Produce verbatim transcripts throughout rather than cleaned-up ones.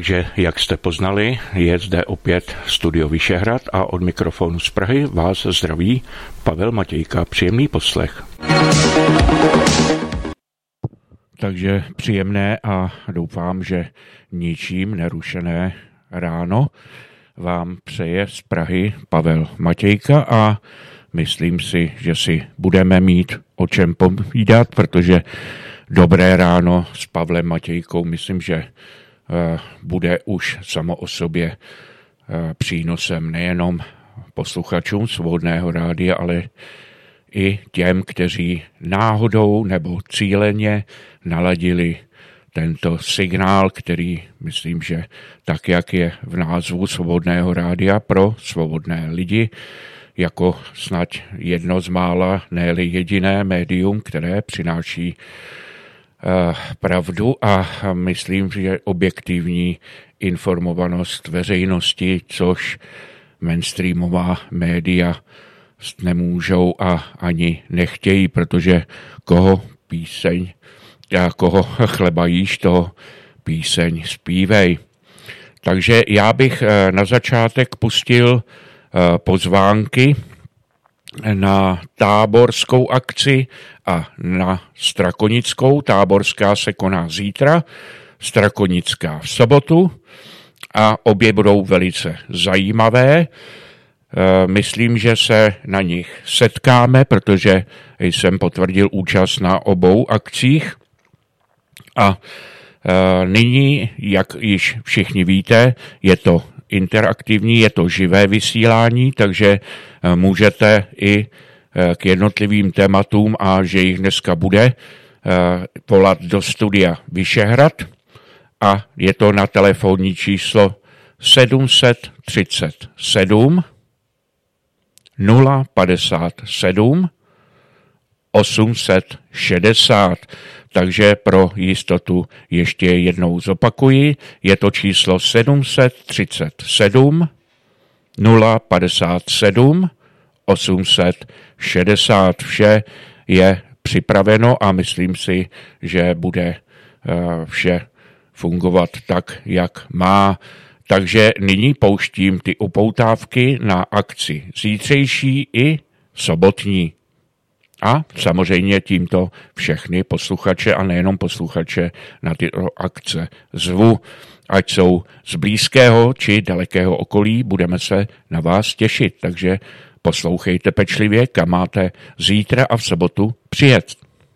Takže, jak jste poznali, je zde opět Studio Vyšehrad a od mikrofonu z Prahy vás zdraví Pavel Matějka. Příjemný poslech. Takže příjemné a doufám, že ničím nerušené ráno vám přeje z Prahy Pavel Matějka a myslím si, že si budeme mít o čem povídat, protože dobré ráno s Pavlem Matějkou myslím, že bude už samo o sobě přínosem nejenom posluchačům Svobodného rádia, ale i těm, kteří náhodou nebo cíleně naladili tento signál, který myslím, že tak, jak je v názvu Svobodného rádia pro svobodné lidi, jako snad jedno z mála, ne-li jediné médium, které přináší pravdu a myslím, že objektivní informovanost veřejnosti, což mainstreamová média nemůžou a ani nechtějí, protože koho píseň, koho chleba jíš, toho píseň zpívej. Takže já bych na začátek pustil pozvánky na táborskou akci a na strakonickou. Táborská se koná zítra, strakonická v sobotu a obě budou velice zajímavé. Myslím, že se na nich setkáme, protože jsem potvrdil účast na obou akcích. A nyní, jak již všichni víte, je to interaktivní, je to živé vysílání, takže můžete i k jednotlivým tématům, a že jich dneska bude, volat do studia Vyšehrad a je to na telefonní číslo sedm set třicet sedm nula padesát sedm osm set šedesát. Takže pro jistotu ještě jednou zopakuji, je to číslo sedm set třicet sedm nula padesát sedm osm set šedesát. Vše je připraveno a myslím si, že bude vše fungovat tak, jak má. Takže nyní pouštím ty upoutávky na akci zítřejší i sobotní. A samozřejmě tímto všechny posluchače a nejenom posluchače na ty akce zvu. Ať jsou z blízkého či dalekého okolí, budeme se na vás těšit. Takže poslouchejte pečlivě, kam máte zítra a v sobotu přijet.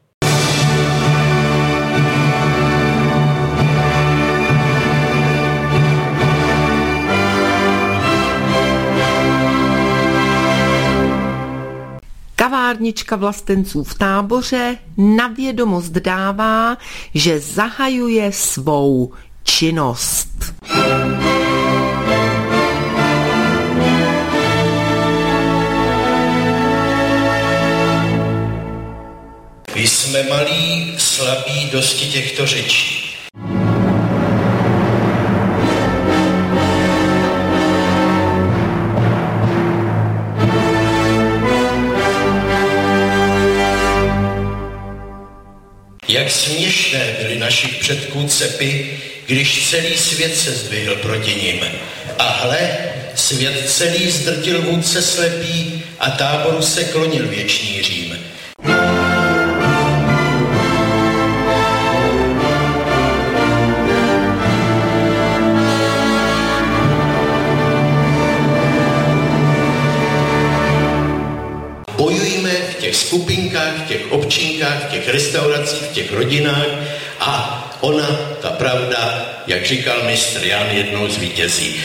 Kavárnička vlastenců v Táboře na vědomost dává, že zahajuje svou činnost. My jsme malí, slabí, dosti těchto řečí. Jak směšné byly našich předků cepy, když celý svět se zdvihl proti nim. A hle, svět celý zdrtil vůdce slepý a Táboru se klonil věčný Řím. Bojujme v těch skupinkách, v těch občinkách, v těch restauracích, v těch rodinách a ona, ta pravda, jak říkal mistr Jan, jednou zvítězí.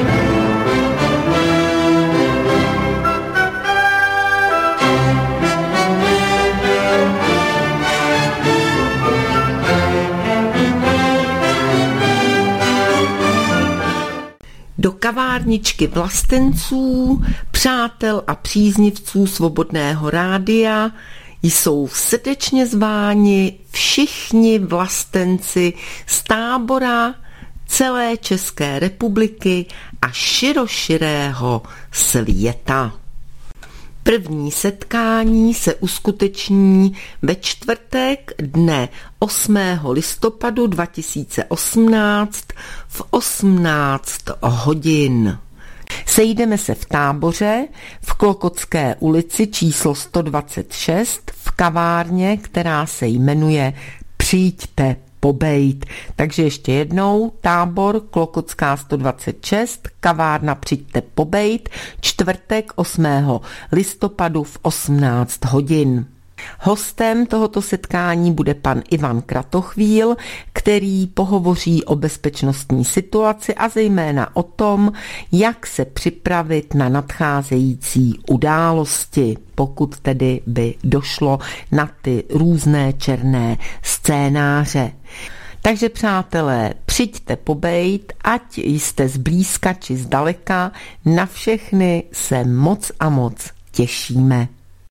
Do kavárničky vlastenců, přátel a příznivců Svobodného rádia jsou srdečně zváni všichni vlastenci z Tábora, celé České republiky a široširého světa. První setkání se uskuteční ve čtvrtek dne osmého listopadu dva tisíce osmnáct v osmnáct hodin. Sejdeme se v Táboře v Klokotské ulici číslo sto dvacet šest v kavárně, která se jmenuje Přijďte pobejt. Takže ještě jednou, Tábor, Klokotská sto dvacet šest, kavárna Přijďte pobejt, čtvrtek osmého listopadu v osmnáct hodin. Hostem tohoto setkání bude pan Ivan Kratochvíl, který pohovoří o bezpečnostní situaci a zejména o tom, jak se připravit na nadcházející události, pokud tedy by došlo na ty různé černé scénáře. Takže přátelé, přijďte pobejt, ať jste zblízka či zdaleka, na všechny se moc a moc těšíme.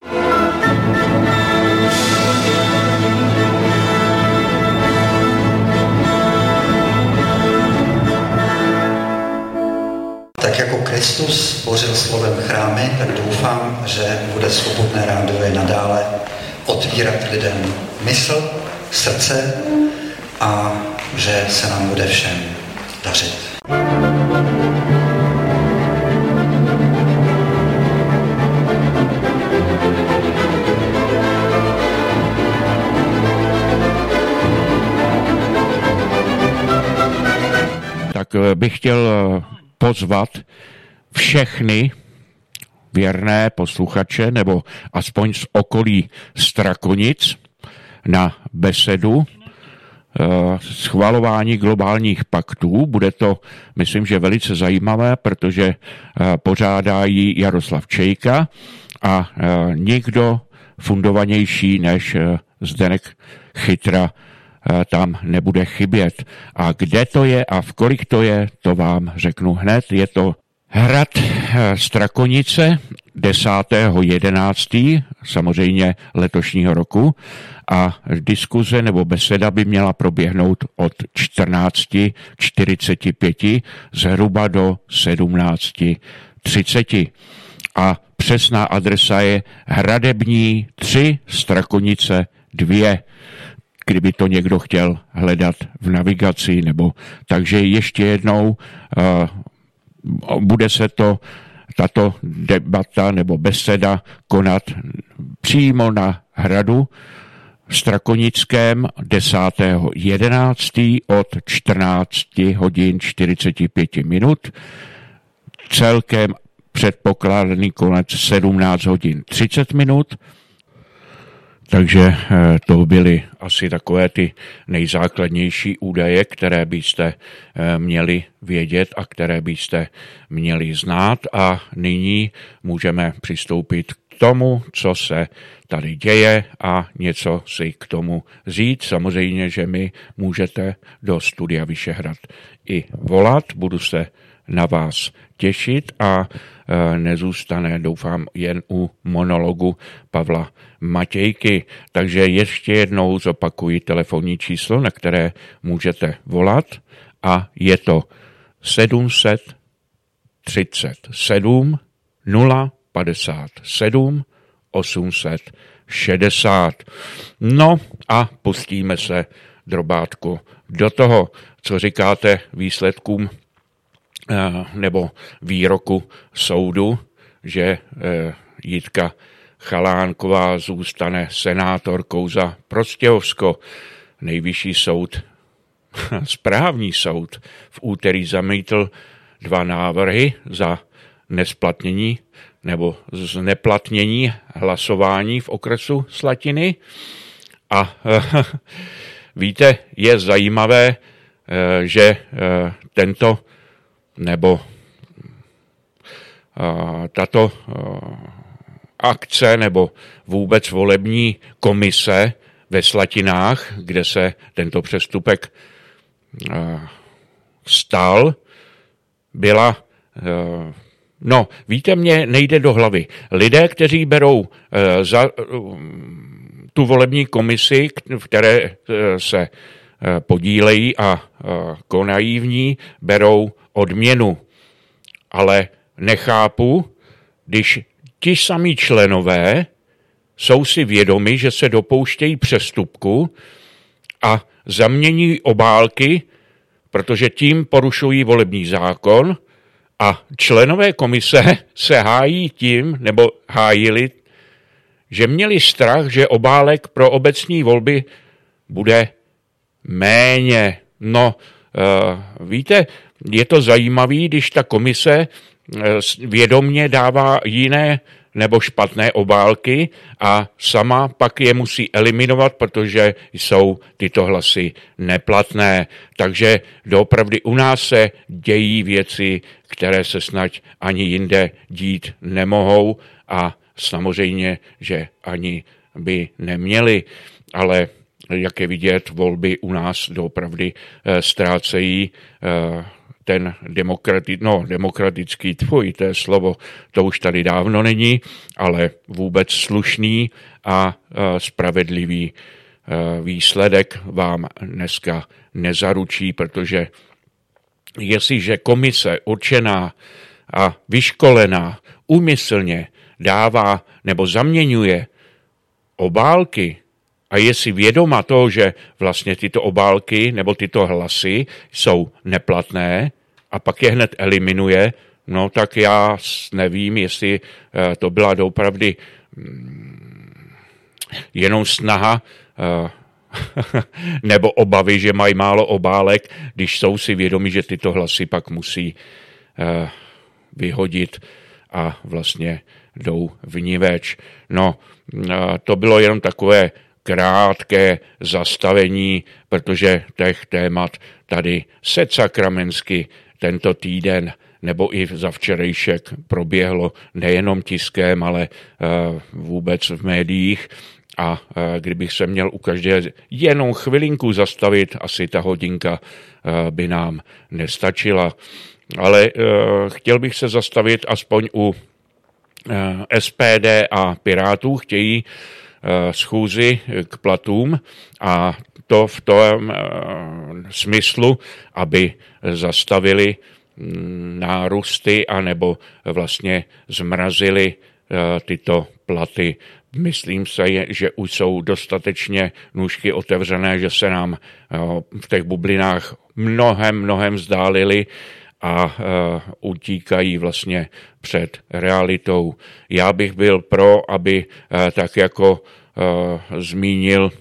Tak jako Kristus bořil slovem chrámy, tak doufám, že bude Svobodné rádio i nadále otvírat lidem mysl, srdce a že se nám bude všem dařit. Tak bych chtěl pozvat všechny věrné posluchače nebo aspoň z okolí Strakonic na besedu schvalování globálních paktů. Bude to, myslím, že velice zajímavé, protože pořádá ji Jaroslav Čejka a nikdo fundovanější než Zdeněk Chytra tam nebude chybět. A kde to je a v kolik to je, to vám řeknu hned. Je to Hrad Strakonice desátého jedenáctého samozřejmě letošního roku a diskuze nebo beseda by měla proběhnout od čtrnáct čtyřicet pět zhruba do sedmnáct třicet. A přesná adresa je Hradební tři Strakonice dva. Kdyby to někdo chtěl hledat v navigaci, nebo takže ještě jednou uh, bude se to tato debata nebo beseda konat přímo na hradu Strakonickém desátého jedenáctého od čtrnáct hodin čtyřicet pět minut. Celkem předpokládaný konec sedmnáct hodin třicet minut. Takže to byly asi takové ty nejzákladnější údaje, které byste měli vědět a které byste měli znát. A nyní můžeme přistoupit k tomu, co se tady děje a něco si k tomu říct. Samozřejmě, že mi můžete do Studia Vyšehrad i volat. Budu se na vás těšit a nezůstane, doufám, jen u monologu Pavla Matějky. Takže ještě jednou zopakuji telefonní číslo, na které můžete volat a je to sedm set třicet sedm nula padesát sedm osm set šedesát. No a pustíme se drobátku do toho, co říkáte výsledkům nebo výroku soudu, že Jitka Chalánková zůstane senátorkou za Prostějovsko. Nejvyšší soud, správní soud, v úterý zamítl dva návrhy za nesplatnění nebo zneplatnění hlasování v okresu Slatiny. A víte, je zajímavé, že tento nebo tato akce nebo vůbec volební komise ve Slatinách, kde se tento přestupek stal, byla, no víte, mně nejde do hlavy. Lidé, kteří berou za tu volební komisi, v které se podílejí a konají v ní, berou odměnu. Ale nechápu, když ti samí členové jsou si vědomi, že se dopouštějí přestupku a zamění obálky, protože tím porušují volební zákon a členové komise se hájí tím, nebo hájili, že měli strach, že obálek pro obecní volby bude méně. No, víte, je to zajímavé, když ta komise vědomně dává jiné nebo špatné obálky a sama pak je musí eliminovat, protože jsou tyto hlasy neplatné. Takže doopravdy u nás se dějí věci, které se snad ani jinde dít nemohou a samozřejmě, že ani by neměly, ale jak je vidět, volby u nás doopravdy ztrácejí ten demokrati, no, demokratický tvůj, to je slovo, to už tady dávno není, ale vůbec slušný a spravedlivý výsledek vám dneska nezaručí, protože jestliže komise určená a vyškolená úmyslně dává nebo zaměňuje obálky a je si vědoma toho, že vlastně tyto obálky nebo tyto hlasy jsou neplatné a pak je hned eliminuje, no tak já nevím, jestli to byla doopravdy jenom snaha nebo obavy, že mají málo obálek, když jsou si vědomi, že tyto hlasy pak musí vyhodit a vlastně jdou vniveč. No, to bylo jenom takové krátké zastavení, protože těch témat tady se sakramensky tento týden nebo i za včerejšek proběhlo nejenom tiskem, ale vůbec v médiích. A kdybych se měl u každé jenom chvilinku zastavit, asi ta hodinka by nám nestačila. Ale chtěl bych se zastavit aspoň u S P D a Pirátů, chtějí schůzi k platům a to v tom smyslu, aby zastavili nárůsty anebo vlastně zmrazili tyto platy. Myslím se, že už jsou dostatečně nůžky otevřené, že se nám v těch bublinách mnohem, mnohem vzdálili a uh, utíkají vlastně před realitou. Já bych byl pro, aby uh, tak jako uh, zmínil,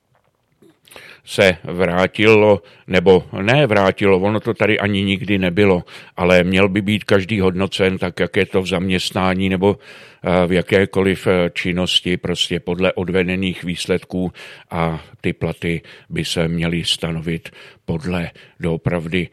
se vrátilo, nebo ne vrátilo, ono to tady ani nikdy nebylo, ale měl by být každý hodnocen tak, jak je to v zaměstnání nebo v jakékoliv činnosti, prostě podle odvedených výsledků a ty platy by se měly stanovit podle doopravdy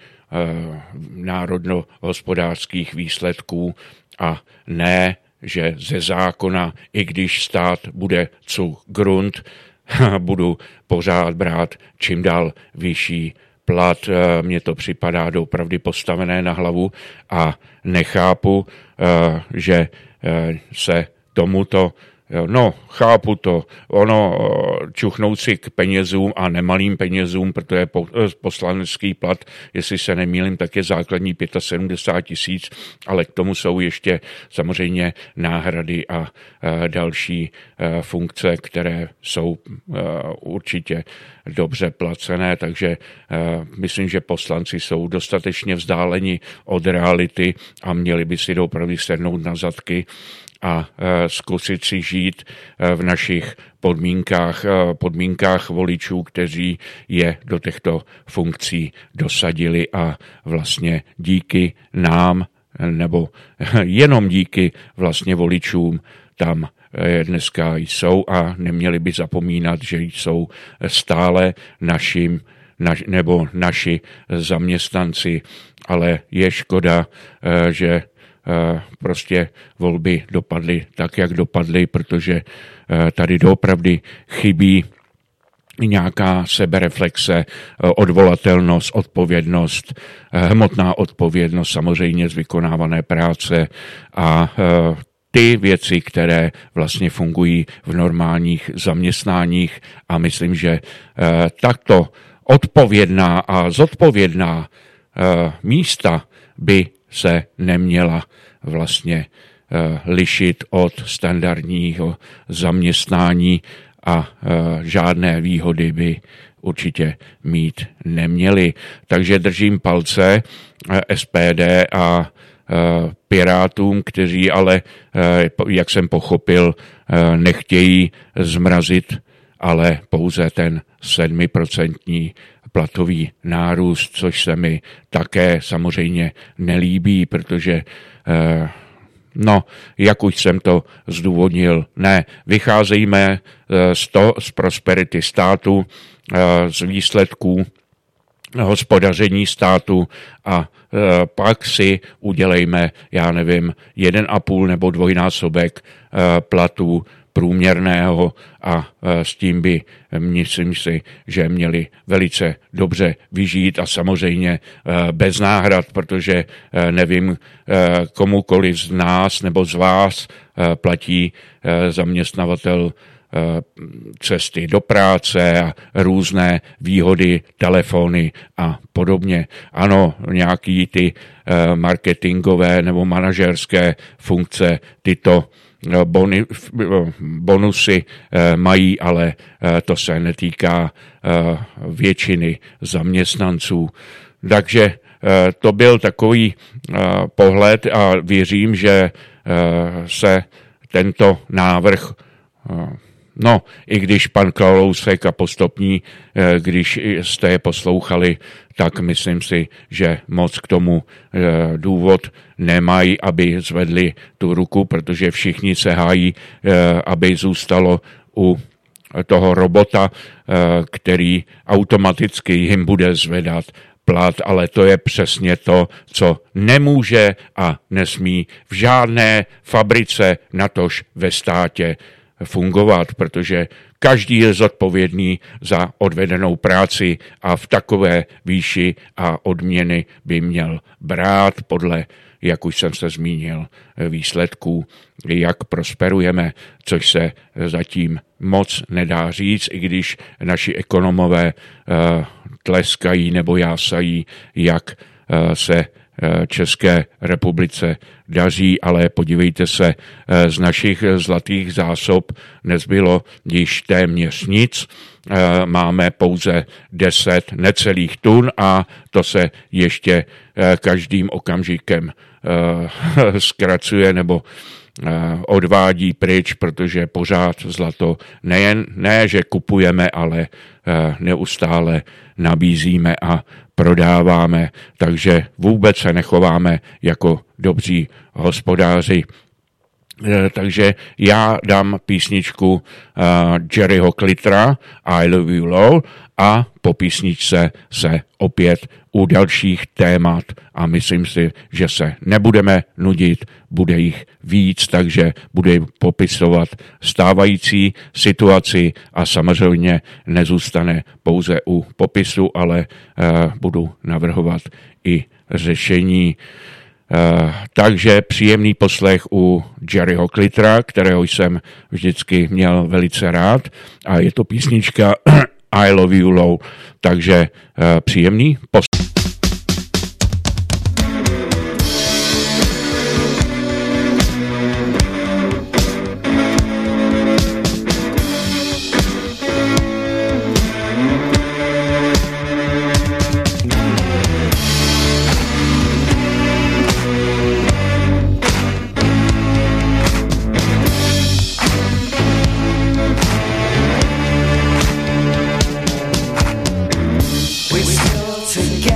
národno-hospodářských výsledků a ne, že ze zákona, i když stát bude zu Grund, budu pořád brát čím dál vyšší plat. Mně to připadá doopravdy postavené na hlavu a nechápu, že se tomuto, no chápu to, ono čuchnout si k penězům a nemalým penězům, protože poslanecký plat, jestli se nemýlím, tak je základní sedmdesát pět tisíc, ale k tomu jsou ještě samozřejmě náhrady a další funkce, které jsou určitě dobře placené, takže myslím, že poslanci jsou dostatečně vzdáleni od reality a měli by si opravdu sednout na zadky a zkusit si žít v našich podmínkách, podmínkách voličů, kteří je do těchto funkcí dosadili a vlastně díky nám nebo jenom díky vlastně voličům tam dneska jsou a neměli by zapomínat, že jsou stále našim naš, nebo naši zaměstnanci, ale je škoda, že prostě volby dopadly tak, jak dopadly, protože tady doopravdy chybí nějaká sebereflexe, odvolatelnost, odpovědnost, hmotná odpovědnost samozřejmě z vykonávané práce a ty věci, které vlastně fungují v normálních zaměstnáních a myslím, že takto odpovědná a zodpovědná místa by se neměla vlastně lišit od standardního zaměstnání a žádné výhody by určitě mít neměli. Takže držím palce S P D a Pirátům, kteří ale, jak jsem pochopil, nechtějí zmrazit, ale pouze ten sedmiprocentní platový nárůst, což se mi také samozřejmě nelíbí, protože no, jak už jsem to zdůvodnil, ne, vycházejme z, to, z prosperity státu, z výsledků hospodaření státu a e, pak si udělejme, já nevím, jeden a půl nebo dvojnásobek e, platů průměrného a e, s tím by, myslím si, že měli velice dobře vyžít a samozřejmě e, bez náhrad, protože e, nevím, e, komukoliv z nás nebo z vás e, platí e, zaměstnavatel cesty do práce a různé výhody, telefony a podobně. Ano, nějaký ty marketingové nebo manažerské funkce tyto bony, bonusy mají, ale to se netýká většiny zaměstnanců. Takže to byl takový pohled a věřím, že se tento návrh, no, i když pan Kalousek a Postopní, když jste je poslouchali, tak myslím si, že moc k tomu důvod nemají, aby zvedli tu ruku, protože všichni se hájí, aby zůstalo u toho robota, který automaticky jim bude zvedat plat, ale to je přesně to, co nemůže a nesmí v žádné fabrice, natož ve státě fungovat, protože každý je zodpovědný za odvedenou práci a v takové výši a odměny by měl brát podle, jak už jsem se zmínil, výsledků, jak prosperujeme, což se zatím moc nedá říct, i když naši ekonomové tleskají nebo jásají, jak se České republice daří, ale podívejte se, z našich zlatých zásob nezbylo již téměř nic. Máme pouze deset necelých tun a to se ještě každým okamžikem zkracuje nebo odvádí pryč, protože pořád zlato nejen, ne, že kupujeme, ale neustále nabízíme a prodáváme, takže vůbec se nechováme jako dobří hospodáři. Takže já dám písničku uh, Jerryho Clittera I Love You Low a po písničce se opět u dalších témat a myslím si, že se nebudeme nudit, bude jich víc, takže bude popisovat stávající situaci a samozřejmě nezůstane pouze u popisu, ale uh, budu navrhovat i řešení. Uh, takže příjemný poslech u Jerryho Clittera, kterého jsem vždycky měl velice rád a je to písnička I Love You Low, takže uh, příjemný poslech. Together.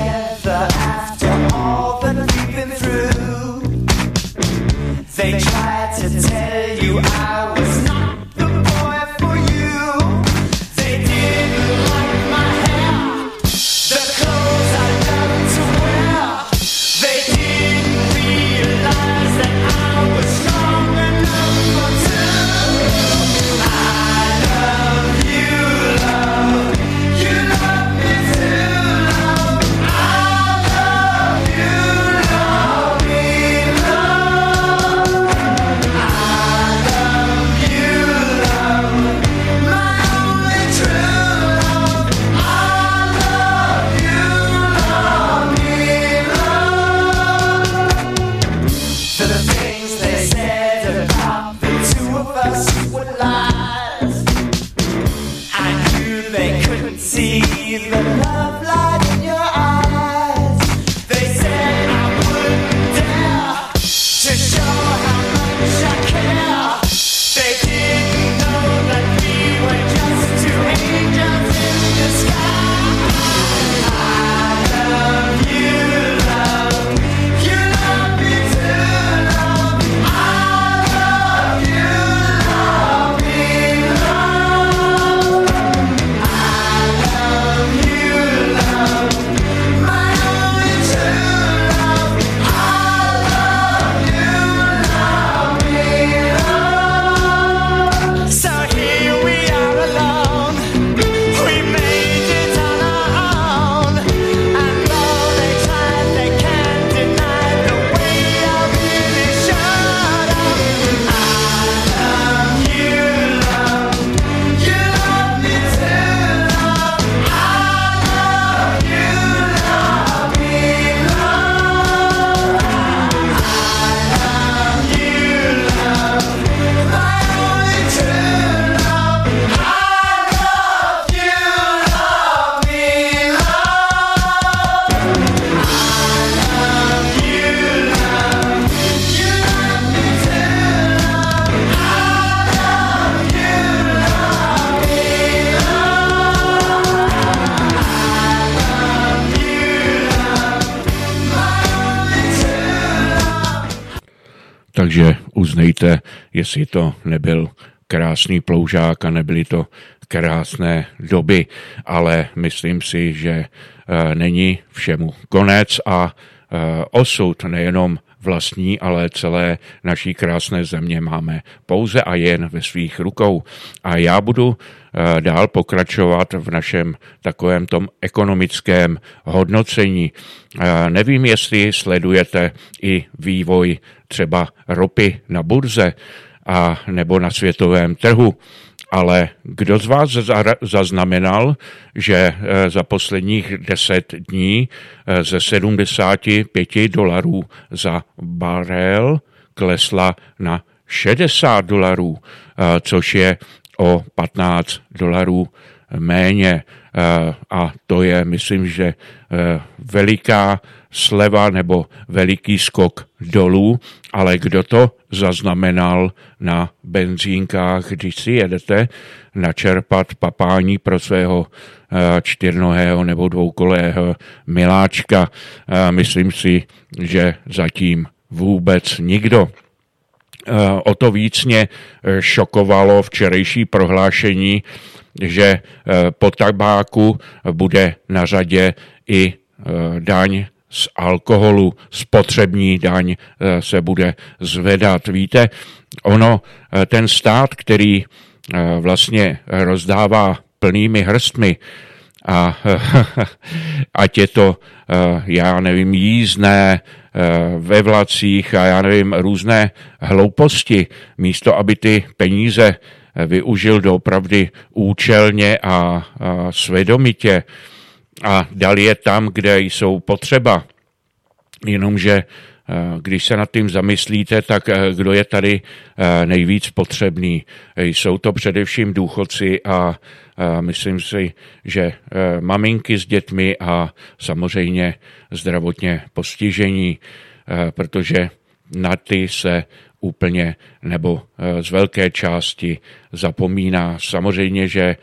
takže uznejte, jestli to nebyl krásný ploužák a nebyly to krásné doby, ale myslím si, že není všemu konec a osud nejenom vlastní, ale celé naší krásné země máme pouze a jen ve svých rukou. A já budu dál pokračovat v našem takovém tom ekonomickém hodnocení. Nevím, jestli sledujete i vývoj třeba ropy na burze a nebo na světovém trhu, ale kdo z vás zaznamenal, že za posledních deset dní ze sedmdesát pět dolarů za barel klesla na šedesát dolarů, což je o patnáct dolarů méně. A to je, myslím, že veliká sleva nebo veliký skok dolů, ale kdo to zaznamenal na benzínkách, když si jedete načerpat papání pro svého čtyřnohého nebo dvoukolého miláčka. Myslím si, že zatím vůbec nikdo. O to víc mě šokovalo včerejší prohlášení, že po tabáku bude na řadě i daň z alkoholu, spotřební daň se bude zvedat. Víte, ono, ten stát, který vlastně rozdává plnými hrstmi a ať je to, já nevím, jízdné ve vlacích a já nevím, různé hlouposti, místo aby ty peníze využil doopravdy účelně a, a svědomitě a dal je tam, kde jsou potřeba. Jenomže když se nad tím zamyslíte, tak kdo je tady nejvíc potřebný? Jsou to především důchodci a myslím si, že maminky s dětmi a samozřejmě zdravotně postižení, protože na ty se úplně nebo z velké části zapomíná. Samozřejmě, že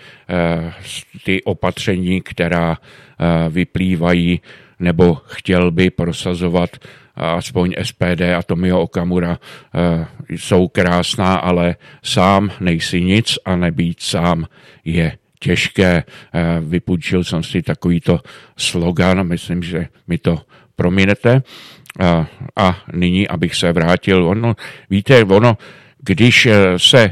ty opatření, která vyplývají nebo chtěl by prosazovat aspoň S P D a Tomio Okamura, jsou krásná, ale sám nejsi nic a nebýt sám je těžké. Vypůjčil jsem si takovýto slogan, myslím, že mi to prominete. A, a nyní, abych se vrátil, ono, víte, ono, když se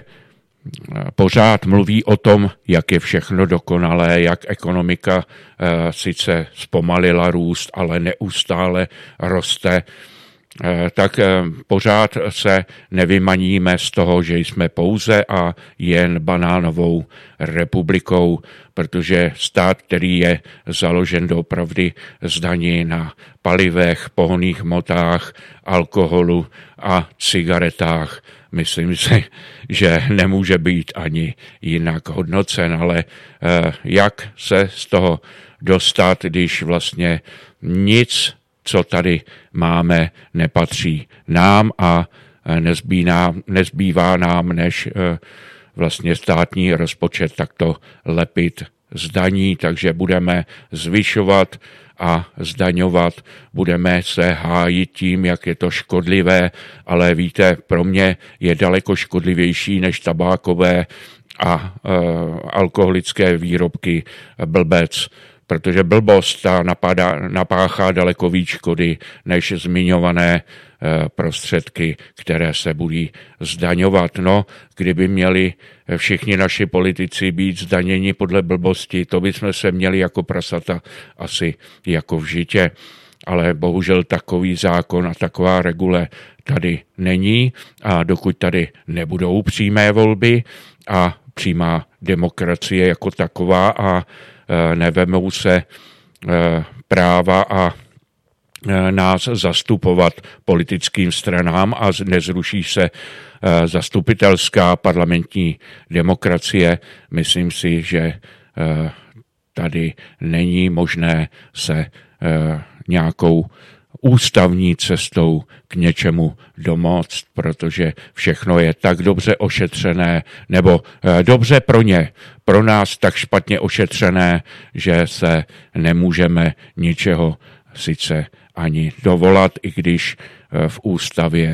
pořád mluví o tom, jak je všechno dokonalé, jak ekonomika e, sice zpomalila růst, ale neustále roste, e, tak e, pořád se nevymaníme z toho, že jsme pouze a jen banánovou republikou, protože stát, který je založen doopravdy z daní na palivech, pohonných hmotách, alkoholu a cigaretách, myslím si, že nemůže být ani jinak hodnocen, ale jak se z toho dostat, když vlastně nic, co tady máme, nepatří nám a nezbývá, nezbývá nám, než vlastně státní rozpočet takto lepit z daní, takže budeme zvyšovat a zdaňovat, budeme se hájit tím, jak je to škodlivé, ale víte, pro mě je daleko škodlivější než tabákové a e, alkoholické výrobky blbec, protože blbost ta napadá, napáchá daleko víc škody než zmiňované prostředky, které se budí zdaňovat. No, kdyby měli všichni naši politici být zdaněni podle blbosti, to bychom se měli jako prasata asi jako v žitě. Ale bohužel takový zákon a taková regule tady není a dokud tady nebudou přímé volby a přímá demokracie jako taková a nevemou se práva a nás zastupovat politickým stranám a nezruší se zastupitelská parlamentní demokracie, myslím si, že tady není možné se nějakou ústavní cestou k něčemu domoct, protože všechno je tak dobře ošetřené, nebo dobře pro ně, pro nás tak špatně ošetřené, že se nemůžeme ničeho sice ani dovolat, i když v ústavě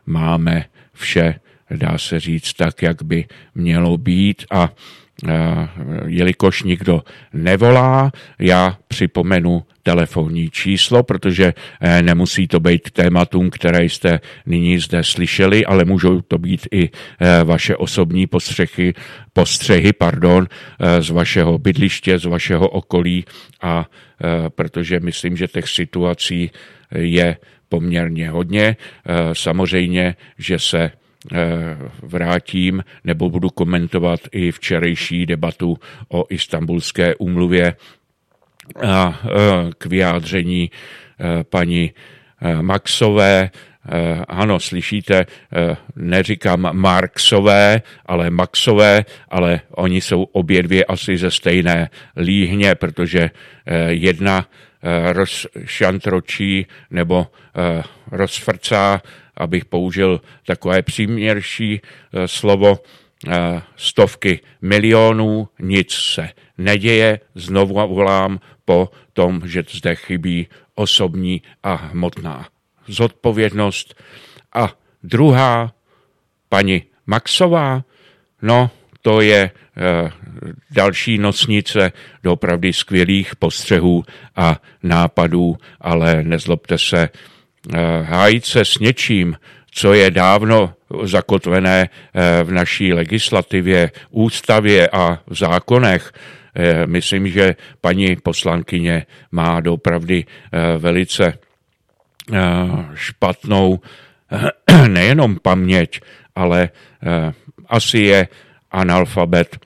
máme vše, dá se říct, tak, jak by mělo být a jelikož nikdo nevolá, já připomenu telefonní číslo, protože nemusí to být k tématům, které jste nyní zde slyšeli, ale můžou to být i vaše osobní postřehy, postřehy pardon, z vašeho bydliště, z vašeho okolí a protože myslím, že těch situací je poměrně hodně. Samozřejmě, že se vrátím nebo budu komentovat i včerejší debatu o Istanbulské úmluvě a k vyjádření paní Maxové. Ano, slyšíte, neříkám Marxové, ale Maxové, ale oni jsou obě dvě asi ze stejné líhně, protože jedna rozšantročí nebo rozfrcá, abych použil takové příměrší slovo, stovky milionů, nic se neděje, znovu volám po tom, že zde chybí osobní a hmotná zodpovědnost. A druhá, paní Maxová, no to je další nosnice doopravdy skvělých postřehů a nápadů, ale nezlobte se, hájit se s něčím, co je dávno zakotvené v naší legislativě, ústavě a v zákonech. Myslím, že paní poslankyně má doopravdy velice špatnou nejenom paměť, ale asi je analfabet,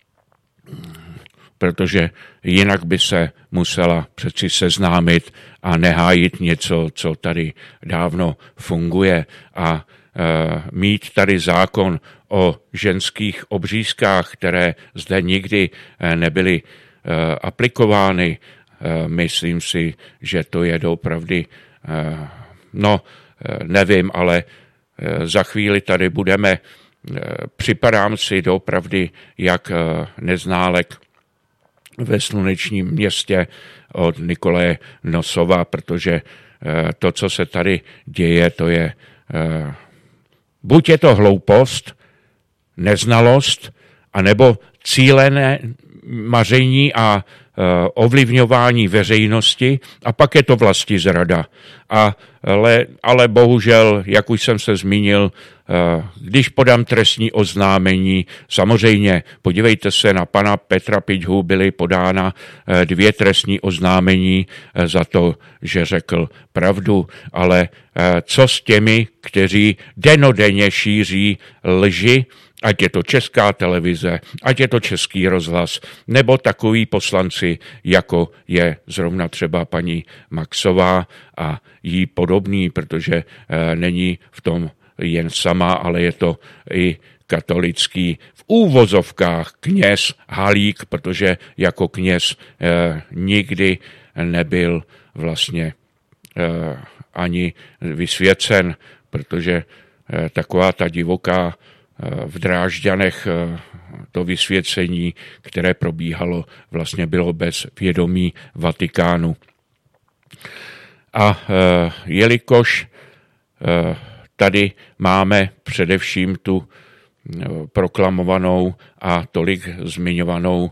protože jinak by se musela přeci seznámit a nehájit něco, co tady dávno funguje a e, mít tady zákon o ženských obřízkách, které zde nikdy nebyly e, aplikovány. E, myslím si, že to je doopravdy, e, no e, nevím, ale e, za chvíli tady budeme, e, připadám si doopravdy jak e, neználek ve slunečním městě od Nikolaje Nosova, protože to, co se tady děje, to je buď je to hloupost, neznalost, anebo cílené maření a ovlivňování veřejnosti a pak je to vlastizrada. A, ale, ale bohužel, jak už jsem se zmínil, když podám trestní oznámení, samozřejmě podívejte se na pana Petra Piťhu, byly podána dvě trestní oznámení za to, že řekl pravdu, ale co s těmi, kteří denodenně šíří lži, ať je to Česká televize, ať je to Český rozhlas, nebo takoví poslanci, jako je zrovna třeba paní Maxová a jí podobný, protože není v tom jen sama, ale je to i katolický v úvozovkách kněz Halík, protože jako kněz eh, nikdy nebyl vlastně eh, ani vysvěcen, protože eh, taková ta divoká eh, v Drážďanech eh, to vysvěcení, které probíhalo, vlastně bylo bez vědomí Vatikánu. A eh, jelikož eh, tady máme především tu proklamovanou a tolik zmiňovanou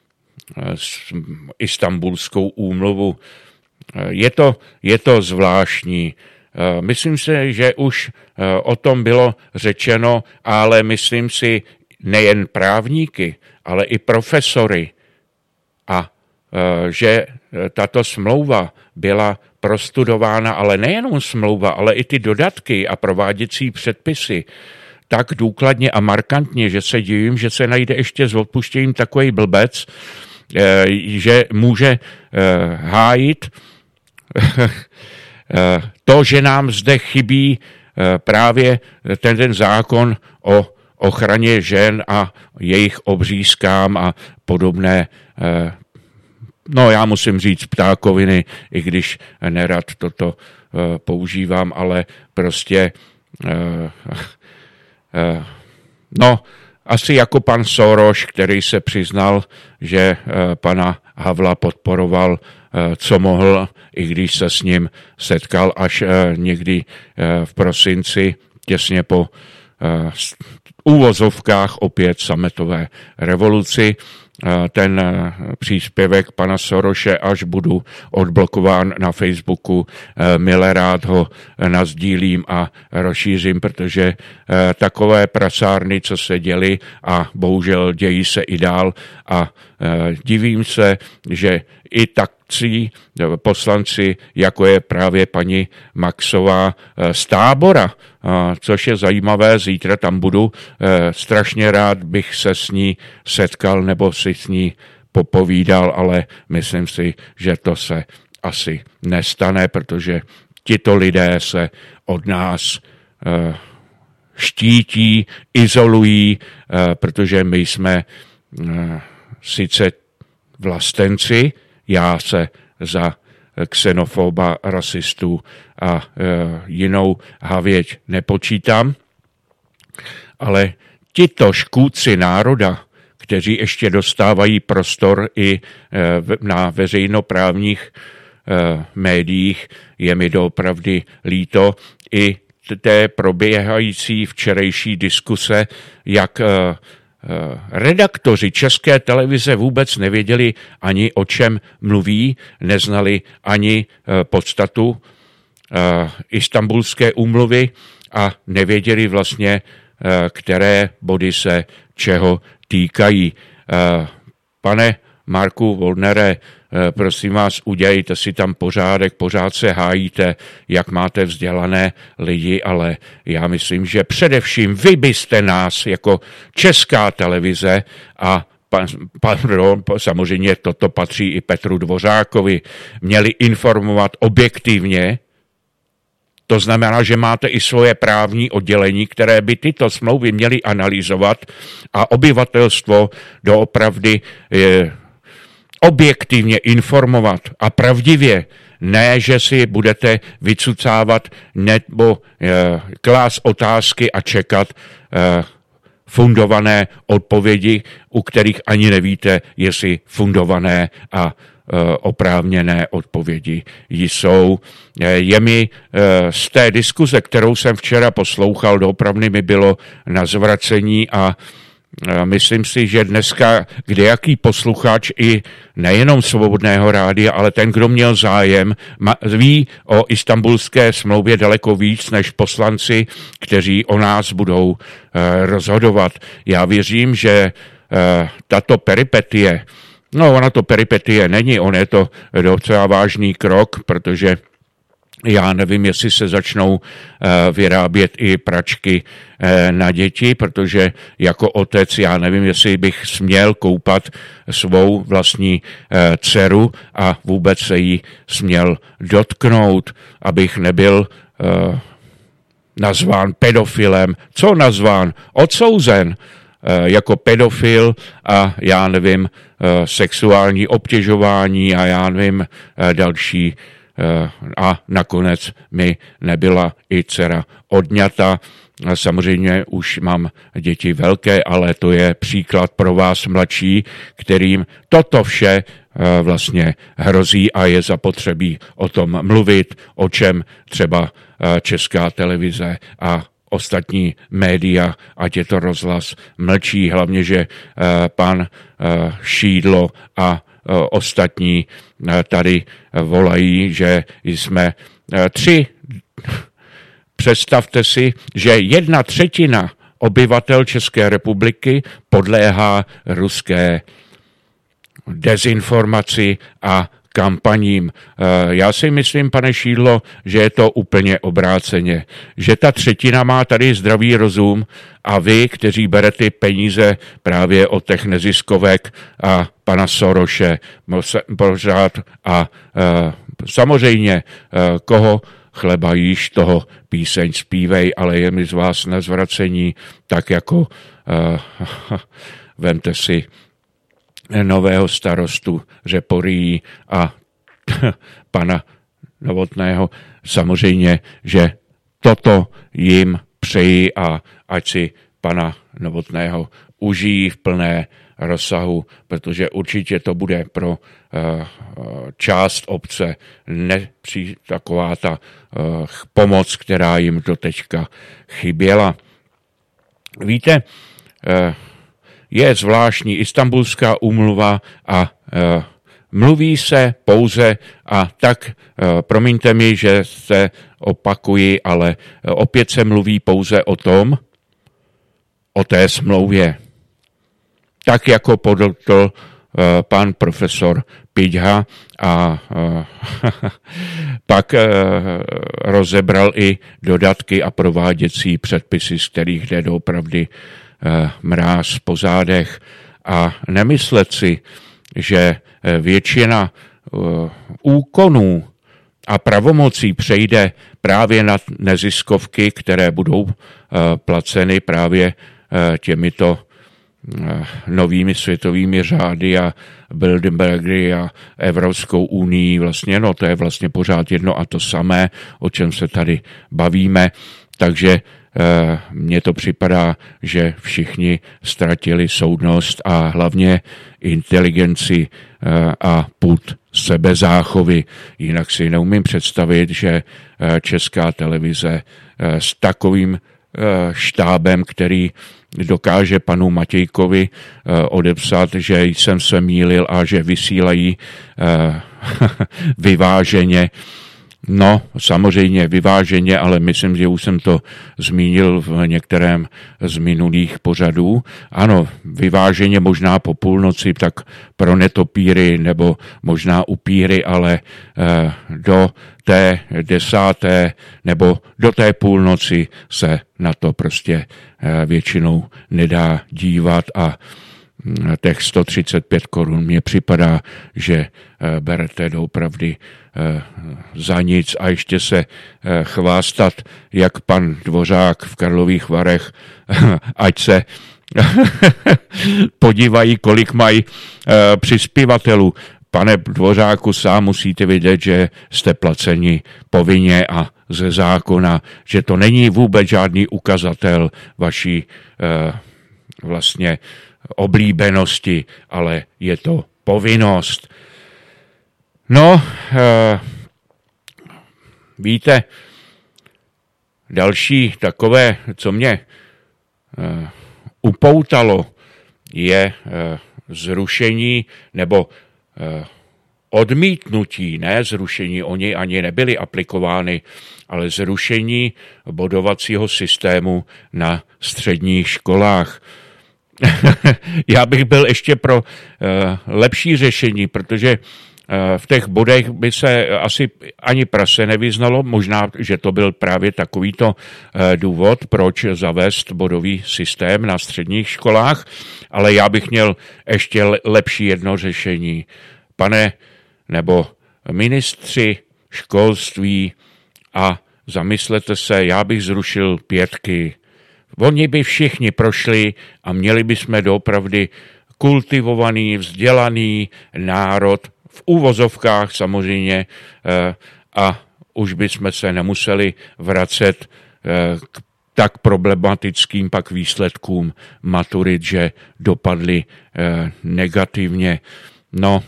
Istanbulskou úmluvu. Je to, je to zvláštní. Myslím si, že už o tom bylo řečeno, ale myslím si nejen právníky, ale i profesory. A že tato smlouva byla prostudována, ale nejenom smlouva, ale i ty dodatky a prováděcí předpisy tak důkladně a markantně, že se divím, že se najde ještě s odpuštěním takový blbec, že může hájit to, že nám zde chybí právě ten, ten zákon o ochraně žen a jejich obřízkám a podobné, no já musím říct ptákoviny, i když nerad toto používám, ale prostě no, asi jako pan Soros, který se přiznal, že pana Havla podporoval, co mohl, i když se s ním setkal až někdy v prosinci těsně po úvozovkách opět sametové revoluci. Ten příspěvek pana Soroše, až budu odblokován na Facebooku, milé rád ho nasdílím a rozšířím, protože takové prasárny, co se děly a bohužel dějí se i dál a divím se, že i takcí poslanci, jako je právě paní Maxová z Tábora, což je zajímavé, zítra tam budu, strašně rád bych se s ní setkal nebo si s ní popovídal, ale myslím si, že to se asi nestane, protože tito lidé se od nás štítí, izolují, protože my jsme sice vlastenci, já se za xenofoba, rasistů a e, jinou havěť nepočítám, ale tito škůdci národa, kteří ještě dostávají prostor i e, na veřejnoprávních e, médiích, je mi doopravdy líto i té proběhající včerejší diskuse, jak e, redaktoři České televize vůbec nevěděli ani o čem mluví, neznali ani podstatu Istanbulské úmluvy a nevěděli vlastně, které body se čeho týkají. Pane Marku Wollnere, prosím vás, udělejte si tam pořádek, pořád se hájíte, jak máte vzdělané lidi, ale já myslím, že především vy byste nás jako Česká televize a pardon, samozřejmě toto patří i Petru Dvořákovi, měli informovat objektivně. To znamená, že máte i svoje právní oddělení, které by tyto smlouvy měly analyzovat a obyvatelstvo doopravdy je objektivně informovat a pravdivě, ne, že si budete vycucávat nebo e, klás otázky a čekat e, fundované odpovědi, u kterých ani nevíte, jestli fundované a e, oprávněné odpovědi jsou. E, je mi e, z té diskuze, kterou jsem včera poslouchal, doopravdy mi bylo na zvracení a myslím si, že dneska kdejaký posluchač i nejenom Svobodného rádia, ale ten, kdo měl zájem, ví o Istanbulské smlouvě daleko víc než poslanci, kteří o nás budou rozhodovat. Já věřím, že tato peripetie, no ona to peripetie není, on je to docela vážný krok, protože já nevím, jestli se začnou vyrábět i pračky na děti, protože jako otec já nevím, jestli bych směl koupat svou vlastní dceru a vůbec se jí směl dotknout, abych nebyl nazván pedofilem. Co nazván? Odsouzen jako pedofil a já nevím, sexuální obtěžování a já nevím, další. A nakonec mi nebyla i dcera odňata. Samozřejmě už mám děti velké, ale to je příklad pro vás mladší, kterým toto vše vlastně hrozí a je zapotřebí o tom mluvit, o čem třeba Česká televize a ostatní média, ať je to rozhlas, mlčí, hlavně, že pan Šídlo a ostatní tady volají, že jsme tři. Představte si, že jedna třetina obyvatel České republiky podléhá ruské dezinformaci a kampaním. Já si myslím, pane Šídlo, že je to úplně obráceně. Že ta třetina má tady zdravý rozum a vy, kteří berete peníze právě od těch neziskovek a pana Soroše pořád a samozřejmě koho chleba jíš, toho píseň zpívej, ale je mi z vás na zvracení, tak jako vemte si nového starostu Řeporyjí a pana Novotného. Samozřejmě, že toto jim přeji a ať si pana Novotného užijí v plné rozsahu, protože určitě to bude pro část obce nepří, taková ta pomoc, která jim doteďka chyběla. Víte, je zvláštní Istanbulská úmluva a mluví se pouze, a tak promiňte mi, že se opakuji, ale opět se mluví pouze o tom, o té smlouvě. Tak jako podotkl pan profesor Piťha a pak rozebral i dodatky a prováděcí předpisy, z kterých jde doopravdy mráz po zádech. A nemyslet si, že většina úkonů a pravomocí přejde právě na neziskovky, které budou placeny právě těmito novými světovými řády a Bilderbergy a Evropskou unii. Vlastně, no to je vlastně pořád jedno a to samé, o čem se tady bavíme. Takže mně to připadá, že všichni ztratili soudnost a hlavně inteligenci a pud sebezáchovy. Jinak si neumím představit, že Česká televize s takovým štábem, který dokáže panu Matějkovi odepsat, že jsem se mýlil a že vysílají vyváženě. No, samozřejmě vyváženě, ale myslím, že už jsem to zmínil v některém z minulých pořadů. Ano, vyváženě možná po půlnoci, tak pro netopíry nebo možná upíry, ale do té desáté nebo do té půlnoci se na to prostě většinou nedá dívat a těch sto třicet pět korun mně připadá, že berete doopravdy za nic a ještě se chvástat, jak pan Dvořák v Karlových Varech, ať se podívají, kolik mají přispěvatelů. Pane Dvořáku, sám musíte vidět, že jste placeni povinně a ze zákona, že to není vůbec žádný ukazatel vaší vlastně oblíbenosti, ale je to povinnost. No, e, víte, další takové, co mě e, upoutalo, je e, zrušení nebo e, odmítnutí, ne zrušení, oni ani nebyli aplikovány, ale zrušení bodovacího systému na středních školách. Já bych byl ještě pro uh, lepší řešení, protože uh, v těch bodech by se asi ani prase nevyznalo, možná, že to byl právě takovýto uh, důvod, proč zavést bodový systém na středních školách, ale já bych měl ještě lepší jedno řešení. Pane nebo ministři školství, a zamyslete se, já bych zrušil pětky. Oni by všichni prošli a měli bychom doopravdy kultivovaný, vzdělaný národ, v úvozovkách samozřejmě, a už bychom se nemuseli vracet k tak problematickým pak výsledkům maturit, že dopadly negativně. No,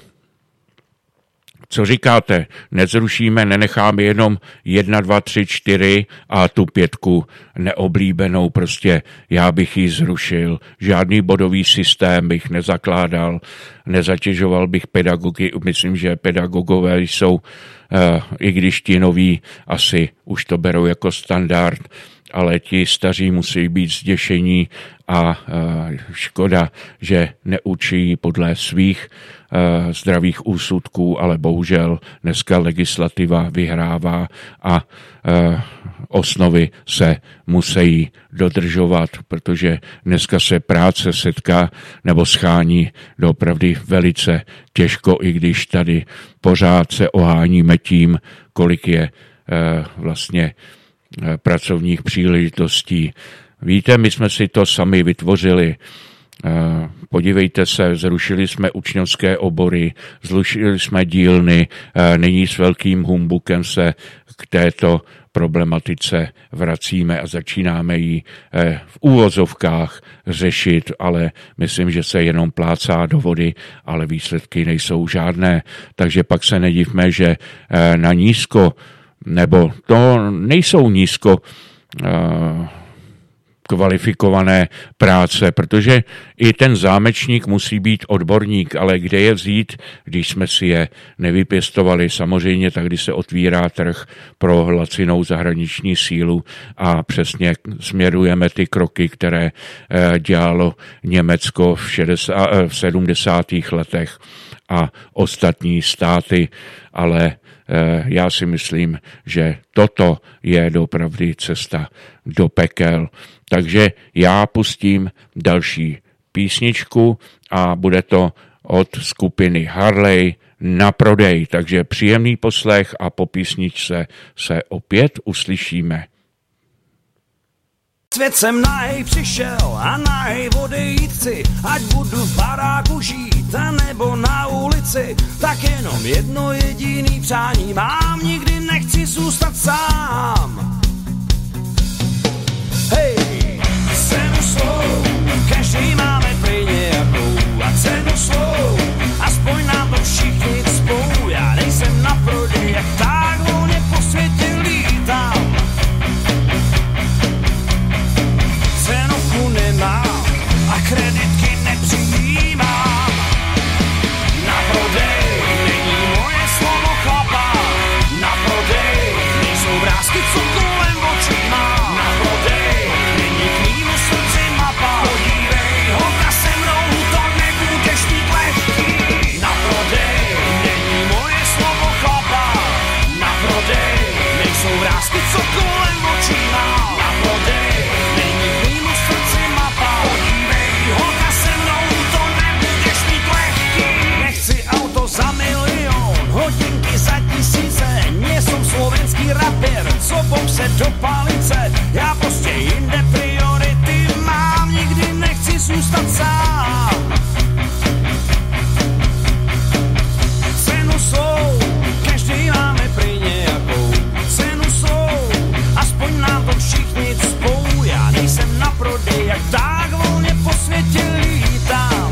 co říkáte? Nezrušíme, nenecháme jenom jedna, dva, tři, čtyři a tu pětku neoblíbenou, prostě já bych ji zrušil. Žádný bodový systém bych nezakládal, nezatěžoval bych pedagogy. Myslím, že pedagogové jsou, i když ti noví asi už to berou jako standard, ale ti staří musí být zděšení a škoda, že neučí podle svých zdravých úsudků, ale bohužel dneska legislativa vyhrává a osnovy se musí dodržovat, protože dneska se práce setká nebo schání doopravdy velice těžko, i když tady pořád se oháníme tím, kolik je vlastně pracovních příležitostí. Víte, my jsme si to sami vytvořili. Podívejte se, zrušili jsme učňovské obory, zrušili jsme dílny, nyní s velkým humbukem se k této problematice vracíme a začínáme ji v úvozovkách řešit, ale myslím, že se jenom plácá do vody, ale výsledky nejsou žádné. Takže pak se nedivme, že na nízko, nebo to nejsou nízko kvalifikované práce, protože i ten zámečník musí být odborník, ale kde je vzít, když jsme si je nevypěstovali. Samozřejmě tak, když se otvírá trh pro lacinou zahraniční sílu a přesně směrujeme ty kroky, které dělalo Německo v, šedesátých, v sedmdesátých letech a ostatní státy, ale já si myslím, že toto je doopravdy cesta do pekel. Takže já pustím další písničku a bude to od skupiny Harley Na prodej. Takže příjemný poslech a po písničce se opět uslyšíme. Svět jsem nahej přišel a nahej odejít chci, ať budu v baráku žít a nebo na ulici, tak jenom jedno jediný přání mám, nikdy nechci zůstat sám. Hej, cenu svou, každý máme prý nějakou a cenu svou, aspoň nám to všichni cpou, já nejsem na prodej, jak tak volně po světě lítám. Cenovku nemám a kreditky nepřijímám. Na prodej není moje slovo chlapa. Na prodej nejsou vrásky, co kolem očí mám. Na prodej není k mýmu srdci mapa. Podívej, holka se mnou, to nebudeš mít lehký. Na prodej není moje slovo chlapa. Na prodej nejsou vrásky, co kolem očí mám. Na prodej není k mýmu srdci mapa. Podívej, holka se mnou, to nebudeš mít lehký. Nechci auto za milion, hodinky za tisíce, nie som slovenský rapper, co popse do palice. Já prostě jinde priority mám, nikdy nechci zůstat sám. Cenu svou, každý máme prý nějakou. Cenu svou, aspoň nám to všichni cpou. Já nejsem na prodej, jak tak volně po světě lítám.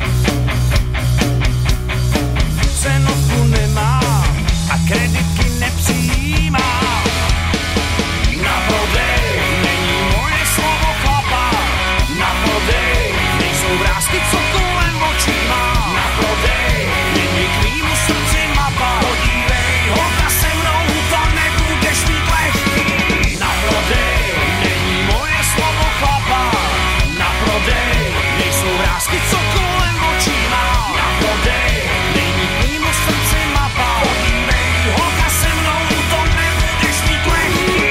Cenovku nemám a kreditky nepřijímám. Na prodej není moje slovo chlapa. Na prodej nejsou vrásky, co kolem očí mám. Na prodej není k mýmu srdci mapa. Podívej, holka se mnou, to nebudeš mít lehký. Na prodej není moje slovo chlapa. Na prodej nejsou vrásky, co kolem očí mám. Na prodej není k mýmu srdci mapa. Podívej, holka se mnou, to nebudeš mít lehký.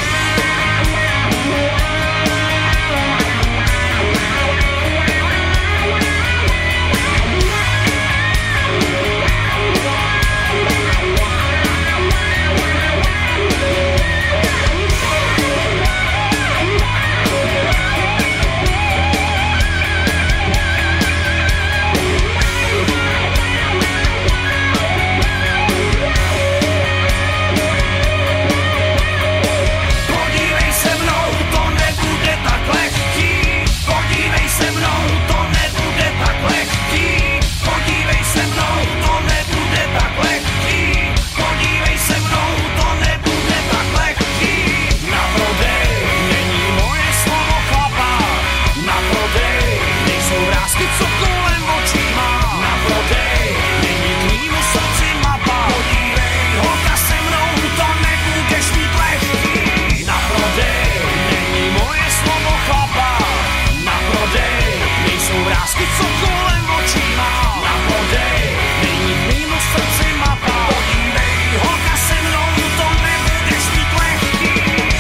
Podívej se mnou, to nebude tak lehký. Podívej se mnou, to nebude tak lehký. Podívej se mnou, to nebude tak lehký. Podívej se mnou, to nebude tak lehký. Na prodej není moje slovo chlapa. Na prodej nejsou vrásky, co kolem očí mám. Na prodej není k mýmu srdci mapa. Podívej, holka se mnou, to nebudeš mít lehký. Na prodej není moje slovo chlapa. Na prodej nejsou vrásky, co kolem očí mám. Na prodej není k mýmu srdci mapa. Podívej, holka se mnou, to nebudeš mít lehký.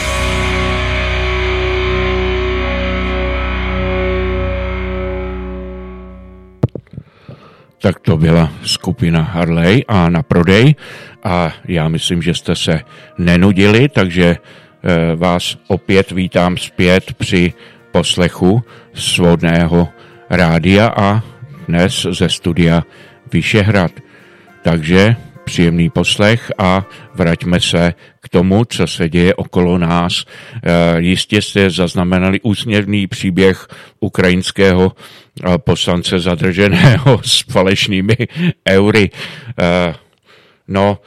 Tak to byla skupina Harley a Na prodej a já myslím, že jste se nenudili, takže vás opět vítám zpět při poslechu svobodného rádia a dnes ze studia Vyšehrad. Takže příjemný poslech a vraťme se k tomu, co se děje okolo nás. Jistě jste zaznamenali úsměvný příběh ukrajinského poslance zadrženého s falešnými eury. No,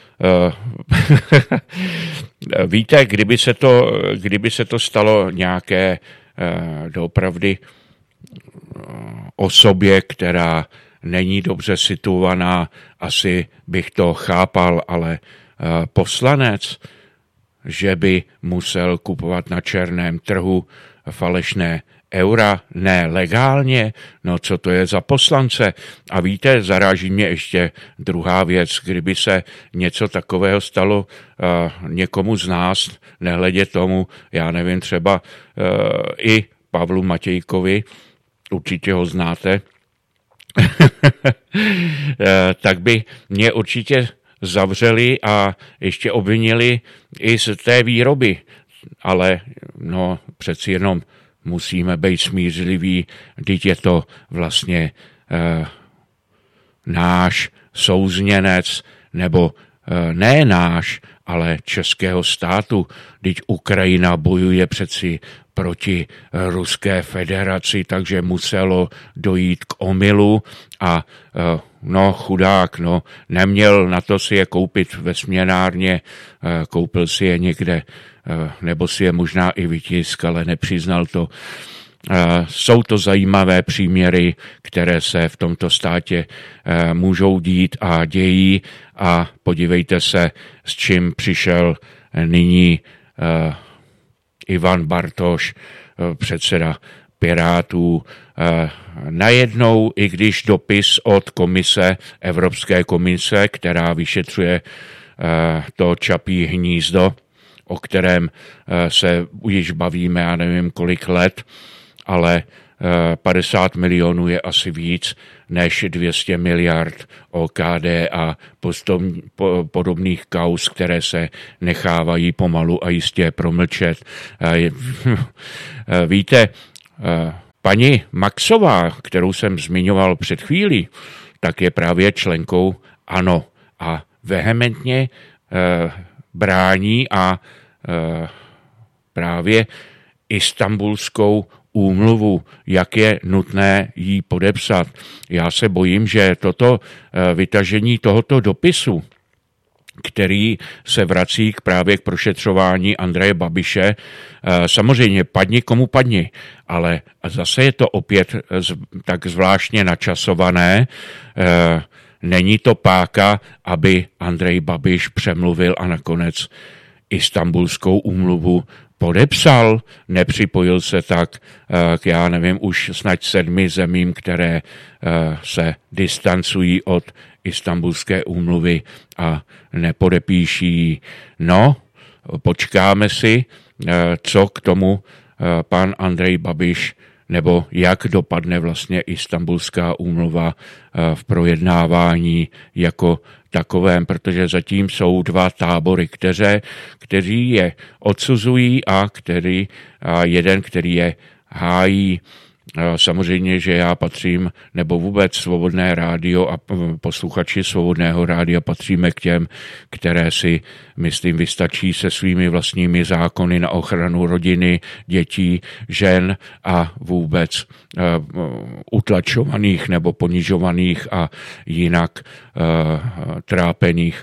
víte, kdyby se to, kdyby se to stalo nějaké doopravdy osobě, která není dobře situovaná, asi bych to chápal, ale poslanec, že by musel kupovat na černém trhu falešné eura, ne legálně, no co to je za poslance? A víte, zaráží mě ještě druhá věc, kdyby se něco takového stalo uh, někomu z nás, nehledě tomu, já nevím, třeba uh, i Pavlu Matějkovi, určitě ho znáte, tak by mě určitě zavřeli a ještě obvinili i z té výroby. Ale no přeci jenom musíme být smířliví, vždyť je to vlastně eh, náš souzněnec, nebo eh, ne náš, ale českého státu. Vždyť Ukrajina bojuje přeci proti Ruské federaci, takže muselo dojít k omylu a no chudák, no neměl na to si je koupit ve směnárně, koupil si je někde, nebo si je možná i vytisk, ale nepřiznal to. Jsou to zajímavé příměry, které se v tomto státě můžou dít a dějí a podívejte se, s čím přišel nyní Ivan Bartoš, předseda Pirátů. Najednou, i když dopis od komise, Evropské komise, která vyšetřuje to Čapí hnízdo, o kterém se již bavíme, já nevím kolik let, ale padesát milionů je asi víc než dvě stě miliard O K D a podobných kauz, které se nechávají pomalu a jistě promlčet. Víte, paní Maxová, kterou jsem zmiňoval před chvílí, tak je právě členkou ANO a vehementně brání a právě Istanbulskou úmluvu, jak je nutné jí podepsat. Já se bojím, že toto vytažení tohoto dopisu, který se vrací k právě k prošetřování Andreje Babiše, samozřejmě padni komu padni, ale zase je to opět tak zvláštně načasované. Není to páka, aby Andrej Babiš přemluvil a nakonec Istanbulskou úmluvu podepsal, nepřipojil se tak k, já nevím, už snad sedmi zemím, které se distancují od Istanbulské úmluvy a nepodepíší. No, počkáme si, co k tomu pan Andrej Babiš, nebo jak dopadne vlastně Istanbulská úmluva v projednávání jako takovém, protože zatím jsou dva tábory, kteře, kteří je odsuzují a, který, a jeden, který je hájí. Samozřejmě, že já patřím, nebo vůbec Svobodné rádio a posluchači Svobodného rádia patříme k těm, které si, myslím, vystačí se svými vlastními zákony na ochranu rodiny, dětí, žen a vůbec uh, utlačovaných nebo ponižovaných a jinak uh, trápených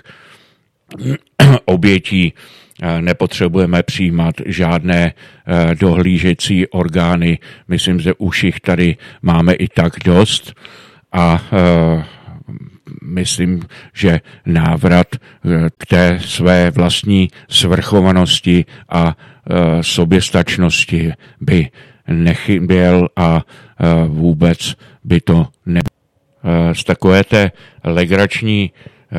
obětí. Nepotřebujeme přijímat žádné dohlížecí orgány. Myslím, že už jich tady máme i tak dost a myslím, že návrat k té své vlastní svrchovanosti a soběstačnosti by nechyběl a vůbec by to ne. Z takové té legrační,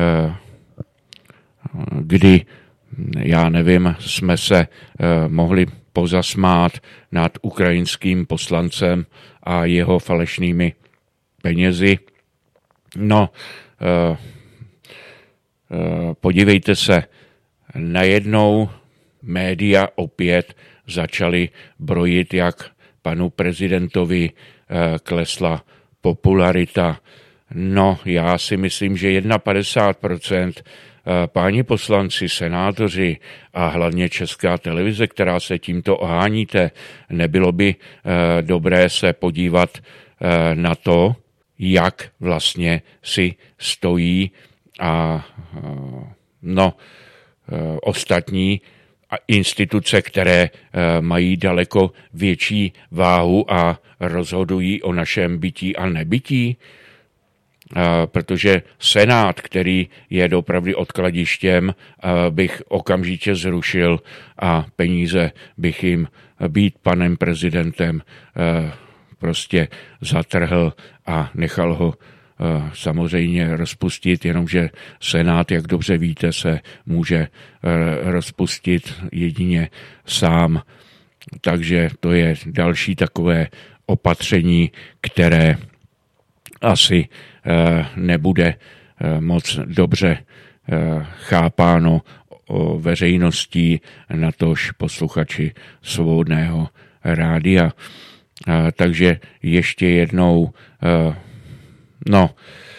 kdy já nevím, jsme se uh, mohli pozasmát nad ukrajinským poslancem a jeho falešnými penězi. No, uh, uh, podívejte se, najednou média opět začaly brojit, jak panu prezidentovi klesla popularita. No, já si myslím, že padesát jedna procent páni poslanci, senátoři a hlavně Česká televize, která se tímto oháníte, nebylo by dobré se podívat na to, jak vlastně si stojí a no, ostatní instituce, které mají daleko větší váhu a rozhodují o našem bytí a nebytí, protože Senát, který je doopravdy odkladištěm, bych okamžitě zrušil a peníze bych jim být panem prezidentem prostě zatrhl a nechal ho samozřejmě rozpustit, jenomže Senát, jak dobře víte, se může rozpustit jedině sám. Takže to je další takové opatření, které asi nebude moc dobře chápáno o veřejností, natož posluchači Svobodného rádia. Takže ještě jednou, no,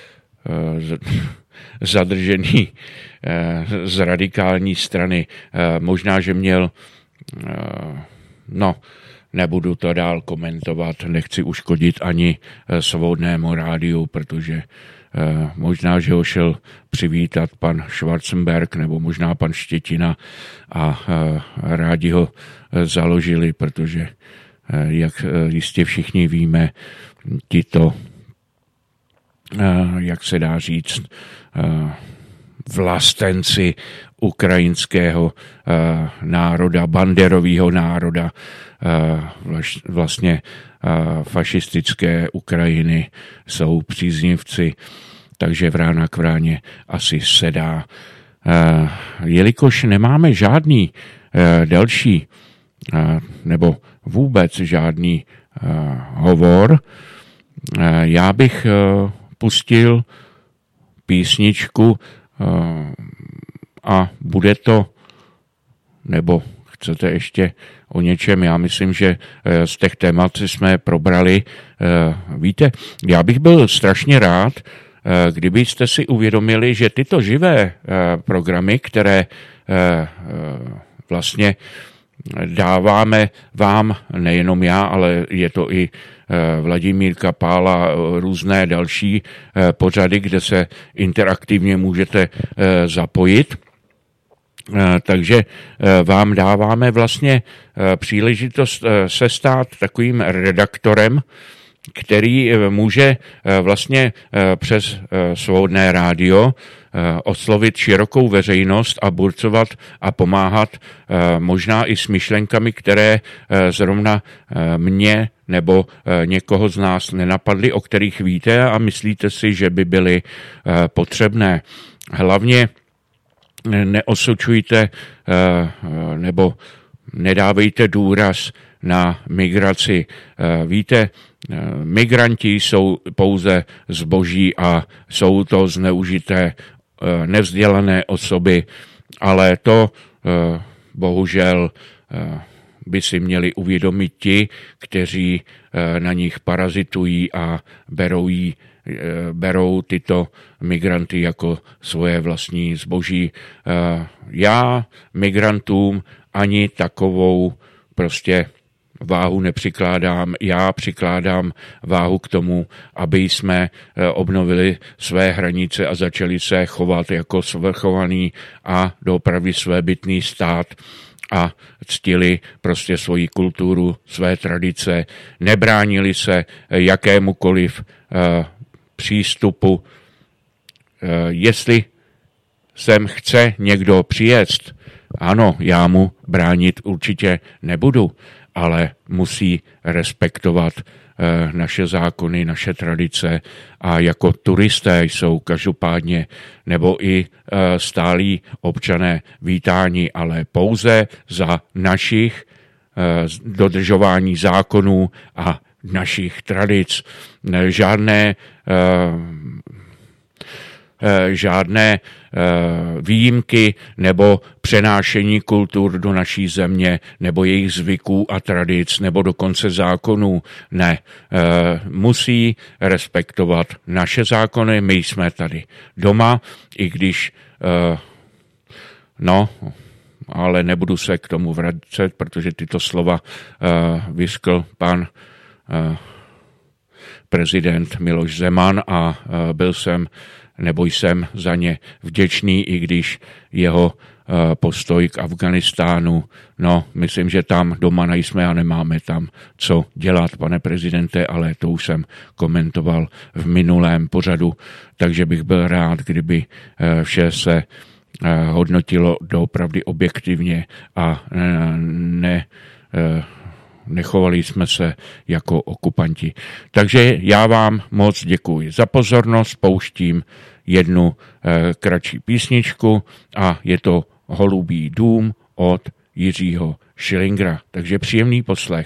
zadržený z radikální strany, možná, že měl, no, nebudu to dál komentovat, nechci uškodit ani Svobodnému rádiu, protože možná, že ho šel přivítat pan Schwarzenberg nebo možná pan Štětina a rádi ho založili, protože jak jistě všichni víme, tito, jak se dá říct, vlastenci ukrajinského národa, banderového národa, vlastně fašistické Ukrajiny jsou příznivci, takže vrána k vráně asi sedá. Jelikož nemáme žádný další nebo vůbec žádný hovor, já bych pustil písničku a bude to, nebo chcete ještě o něčem, já myslím, že z těch témat jsme probrali. Víte, já bych byl strašně rád, kdybyste si uvědomili, že tyto živé programy, které vlastně dáváme vám, nejenom já, ale je to i Vladimír Kapál a různé další pořady, kde se interaktivně můžete zapojit. Takže vám dáváme vlastně příležitost se stát takovým redaktorem, který může vlastně přes Svobodné rádio oslovit širokou veřejnost a burcovat a pomáhat možná i s myšlenkami, které zrovna mě nebo někoho z nás nenapadly, o kterých víte a myslíte si, že by byly potřebné. Hlavně neosočujte nebo nedávejte důraz na migraci. Víte, migranti jsou pouze zboží a jsou to zneužité nevzdělané osoby, ale to bohužel by si měli uvědomit ti, kteří na nich parazitují a berou, jí, berou tyto migranty jako svoje vlastní zboží. Já migrantům ani takovou prostě váhu nepřikládám. Já přikládám váhu k tomu, aby jsme obnovili své hranice a začali se chovat jako svrchovaný a doopravdy svébytný stát a ctili prostě svoji kulturu, své tradice, nebránili se jakémukoliv uh, přístupu. Uh, jestli sem chce někdo přijet, ano, já mu bránit určitě nebudu, ale musí respektovat uh, naše zákony, naše tradice a jako turisté jsou každopádně nebo i uh, stálí občané vítáni, ale pouze za našich uh, dodržování zákonů a našich tradic. Žádné uh, žádné výjimky nebo přenášení kultur do naší země nebo jejich zvyků a tradic nebo dokonce zákonů. Ne, musí respektovat naše zákony, my jsme tady doma, i když no, ale nebudu se k tomu vracet, protože tyto slova vyskl pan prezident Miloš Zeman a byl jsem nebo jsem za ně vděčný, i když jeho postoj k Afganistánu, no, myslím, že tam doma nejsme a nemáme tam co dělat, pane prezidente, ale to už jsem komentoval v minulém pořadu, takže bych byl rád, kdyby vše se hodnotilo doopravdy objektivně a ne nechovali jsme se jako okupanti. Takže já vám moc děkuji za pozornost, pouštím jednu eh, kratší písničku a je to Holubý dům od Jiřího Schillingera. Takže příjemný poslech.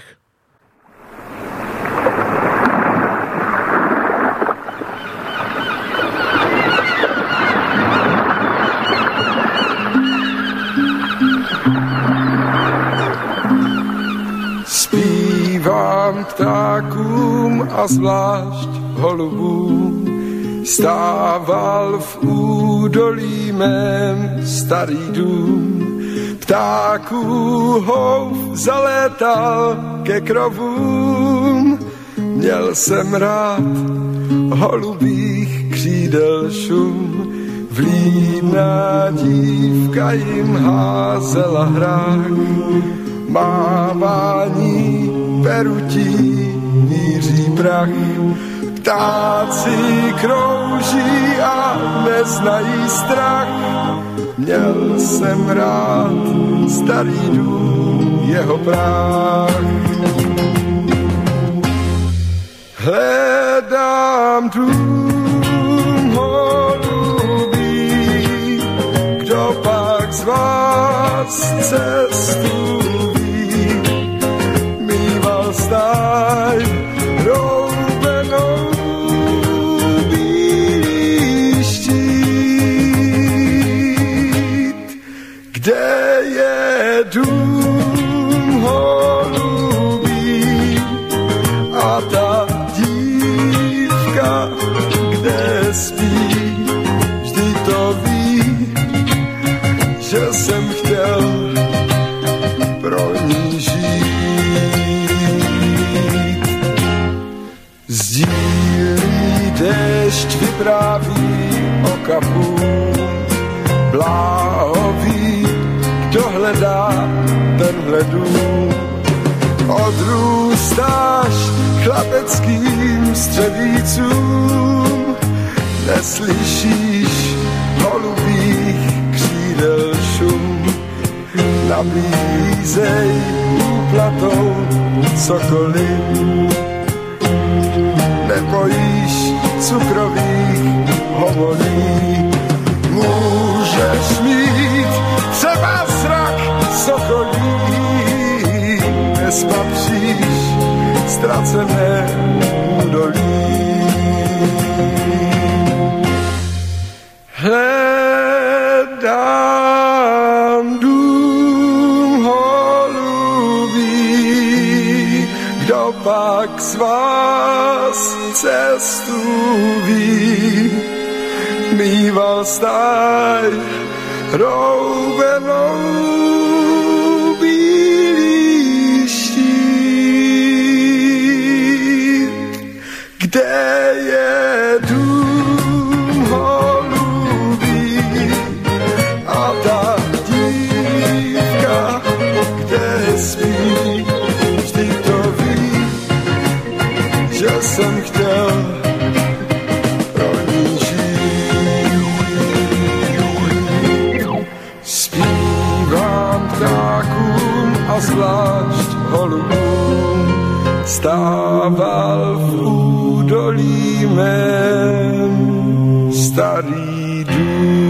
Zpívám ptákům a zvlášť holubům, stával v údolí mém starý dům. Ptáků houf zalétal ke krovům, měl jsem rád holubých křídel šum. Vlídná dívka jim házela hrách, mávání perutí míří prach. Ptáci krouží a neznají strach, měl jsem rád starý dům, jeho práh. Hledám dům holubý, kdo pak z vás cestu ví, mýval stáj roubenou bílý štít. Kde je dům holubý a ta dívka, kde spí, vždy to ví, že jsem chtěl pro ní žít. Sdílí déšť vypráví o kapům, bláhoví, kdo hledá tenhle dům. Odrůstáš chlapeckým střevícům, neslyšíš holubých křídel šum. Nabízej úplatou cokoliv, nebojíš cukrových homolí. Můžeš mít třeba zrak sokolí, nespatříš ztracené údolí. Hledám dům holubý, kdo pak z vás cestu ví, mýval stáj roubenou bílý štít. Kde je dům holubý a ta dívka, kde spí, vždy to ví, že jsem chtěl pro ní žít. Zpívám ptákům a zvlášť holubům, stával v údolí mém starý dům.